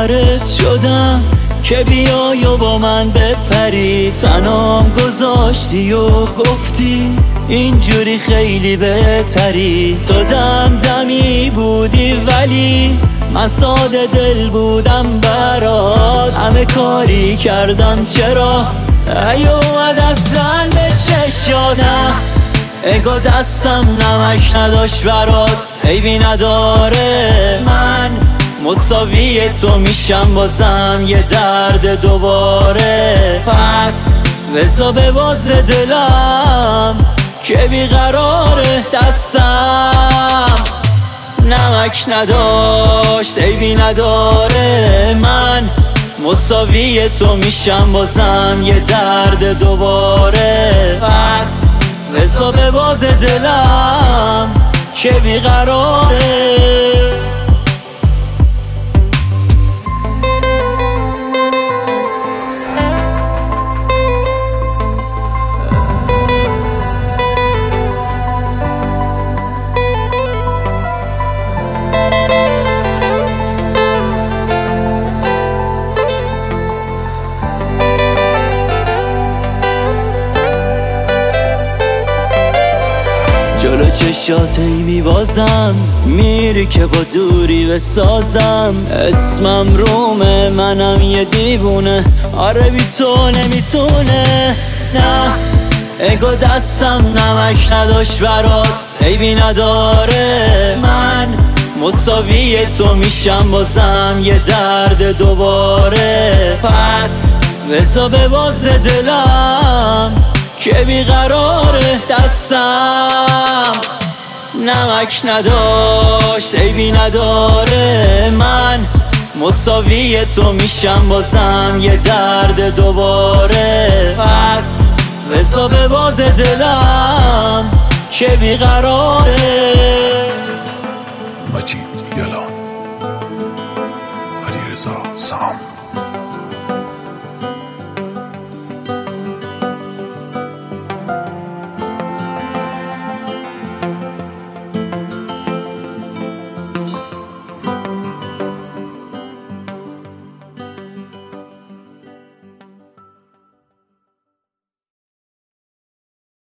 باورت شدم که بیای و با من بپری، تنام گذاشتی و گفتی اینجوری خیلی بهتری. تو دمدمی بودی ولی من ساده دل بودم برات، همه کاری کردم چرا نیومد اصلا به چشاتم. انگار دستم نمک نداشت برات، عیبی نداره من مساوی تو میشم بازم یه درد دوباره. پس بزا به باز دلم که بیقراره، دستم نمک نداشت عیبی نداره من مساوی تو میشم بازم یه درد دوباره. پس بزا به باز دلم که بیقراره. جلو چشاتی میبازم، میری که با دوری بسازم. اسمم رومه، منم یه دیوونه، آره بی تو نمیتونه. نه انگار دستم نمک نداشت برات، عیبی نداره من مساوی تو میشم بازم یه درد دوباره. پس بزا به باز دلم که بیقراره، دستم نمک نداشت عیبی نداره من مساوی تو میشم بازم یه درد دوباره. پس بزا به باز دلم که بیقراره.